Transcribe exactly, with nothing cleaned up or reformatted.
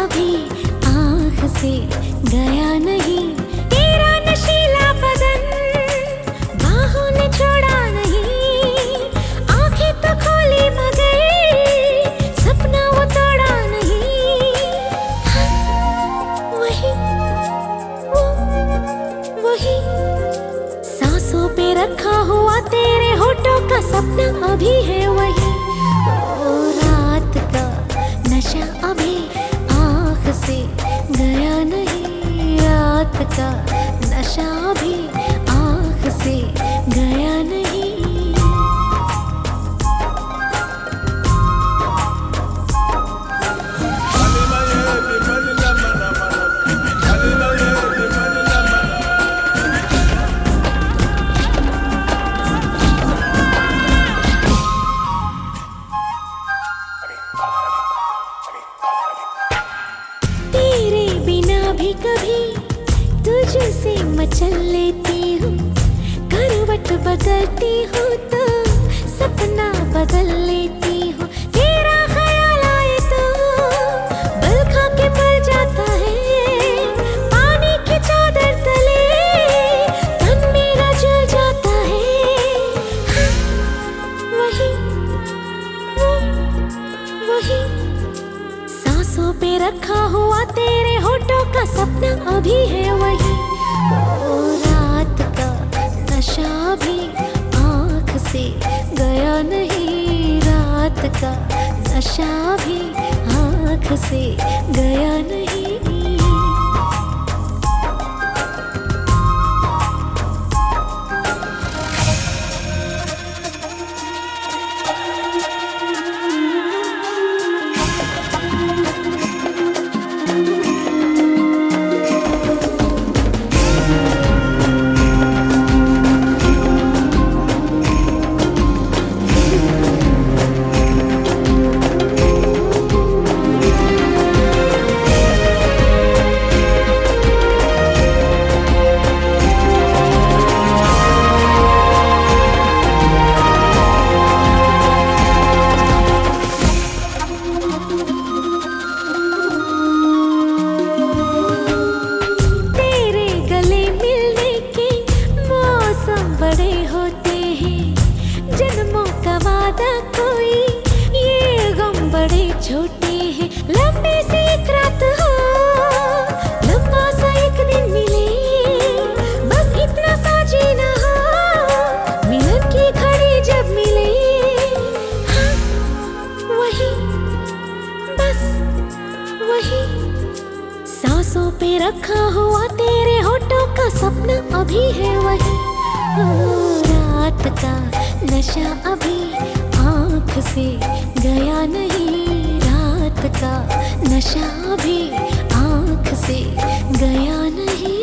अभी आँख से गया नहीं। तेरा नशीला बदन बाहों ने छोड़ा नहीं। आंखें तो खोली मगर सपना वो तोड़ा नहीं। हाँ, वही वो वही सांसों पे रखा हुआ तेरे होठों का सपना अभी है वही। ओ रात का नशा अभी आँख से गया नहीं। रात का नशा अभी आँख से गया नहीं। तेरे बिना भी कभी तुझसे मचल लेती हूँ। करवट बदलती हूँ तो सपना बदल लेती हूँ। तेरा ख्याल आए तो बल खा के मर जाता है। पानी की चादर तले तन मेरा जल जाता है। हाँ, वही वो वही सांसों पे रखा हुआ तेरे होठों का सपना अभी है वही। ओ रात का नशा भी आँख से गया नहीं। रात का नशा भी आँख से गया नहीं। बड़े होते हैं जन्मों का वादा कोई, ये गम बड़े छोटे हैं। लंबी सी एक रात हो, लंबा सा एक दिन मिले, बस इतना सा जीना हो, मिलन की घड़ी जब मिले। हाँ, वही बस वही सांसों पे रखा हुआ तेरे होठों का सपना अभी है वही। रात का नशा अभी आँख से गया नहीं। रात का नशा अभी आँख से गया नहीं।